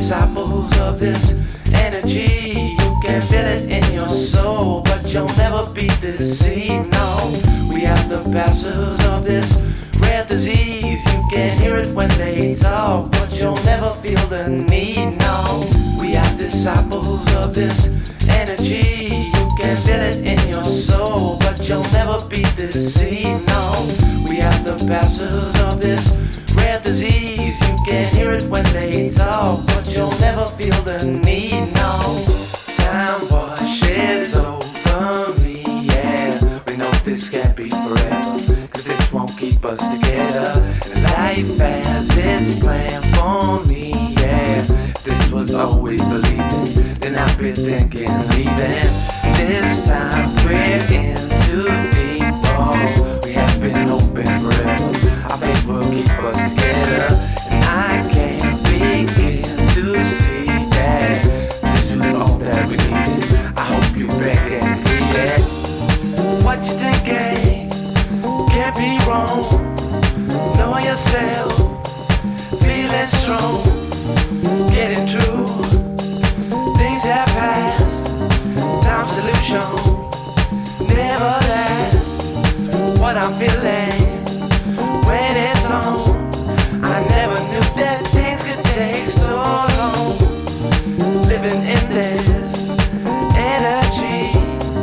disciples of this energy. You can feel it in your soul, but you'll never be deceived. No, we are the passives of this rare disease. You can hear it when they talk, but you'll never feel the need. No, we are disciples of this energy. You can feel it in your soul, but you'll never be deceived. No, we are the passives of this rare disease. You can hear it when they talk, but you'll never feel the need. No, time washes over me, yeah. We know this can't be forever, cause this won't keep us together. And life has its plan for me, yeah. If this was always believing, then I've been thinking leaving. This time we're in too deep, oh. We have been open forever, I think we'll keep us together. And I can't begin to see that this was all that we needed. I hope you back and see that. What you thinking can't be wrong. Know yourself, feeling strong, getting through. Things have passed, time solution never lasts. What I'm feeling when it's on, I never knew that things could take so long. Living in this energy,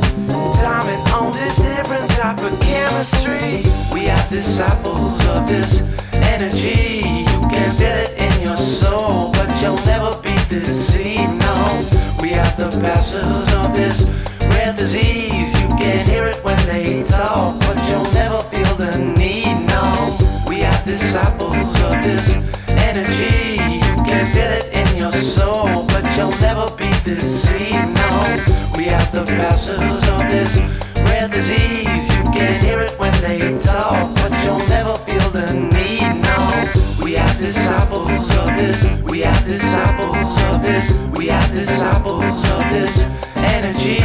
timing on this different type of chemistry. We are disciples of this energy. You can feel it in your soul, but you'll never be deceived. No, we are the passives of this rare disease. You can hear it when they talk, but you'll never feel the need. No, we are disciples of this energy. You can feel it in your soul, but you'll never be deceived. No, we are the passives of this rare disease. You can hear it when they talk, but you'll never feel the need. No, we are disciples of this. We are disciples of this. We are disciples of this energy.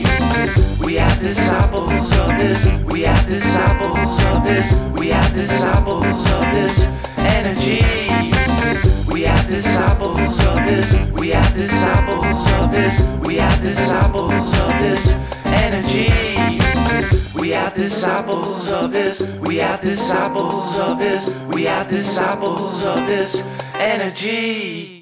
We are disciples of this. We are disciples of this. We are disciples of this energy. We are disciples of this. We are disciples of this. We are disciples of this energy. We are disciples of this. We are disciples of this. We are disciples of this energy.